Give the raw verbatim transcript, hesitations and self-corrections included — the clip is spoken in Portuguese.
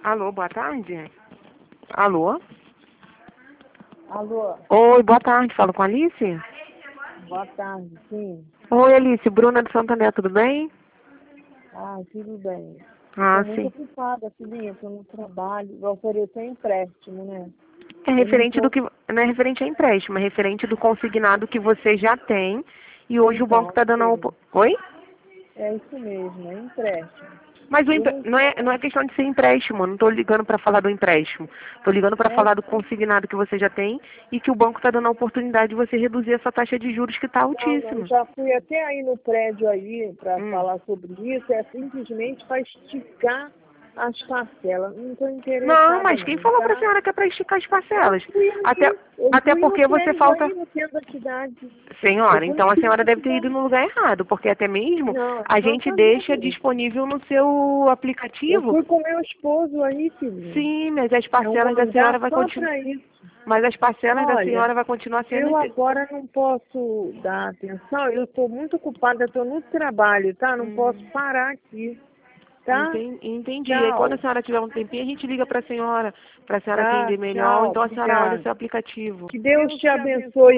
Alô, boa tarde. Alô? Alô, Oi, boa tarde. Falo com a Alice? boa tarde, sim. Oi, Alice. Bruna de Santander, tudo bem? Ah, tudo bem. Ah, Estou muito sim. ocupada, filhinha, estou no trabalho. Vou oferecer empréstimo, né? É Eu não referente do tô... que. Não é referente a empréstimo, é referente do consignado que você já tem e hoje o banco Então, está dando a sei. opo... Oi? É isso mesmo, é empréstimo. Mas o Eu empre- não não, é, não é tô... questão de ser empréstimo, eu não estou ligando para falar do empréstimo. Estou ligando para É, falar do consignado que você já tem e que o banco está dando a oportunidade de você reduzir essa taxa de juros que está não, não, altíssima. já fui até aí no prédio aí para Hum. falar sobre isso. É simplesmente para esticar as parcelas. Não estou Não, interessada mas quem não, falou para a tá? senhora que é para esticar as Eu parcelas? fui Até, aí, eu até fui no porque você prédio falta. aí no centro da cidade. Eu Senhora, fui no então a centro senhora da deve ter ido cidade. no lugar errado, porque até mesmo Não, a gente deixa exatamente. disponível no seu Eu aplicativo. fui com meu esposo aí, filhinho. Sim, mas as É um parcelas da senhora andar vai só continuar. para isso. Mas as parcelas da Olha, senhora vai continuar sendo. eu agora não posso dar atenção, eu estou muito ocupada, estou no trabalho, tá? Não posso Hum, parar aqui, tá? enten- entendi. Aí quando a Tchau, senhora tiver um tempinho, a gente liga para a senhora, para a senhora tá? atender melhor, Tchau, então a senhora olha o obrigada. seu aplicativo. Que Deus te abençoe.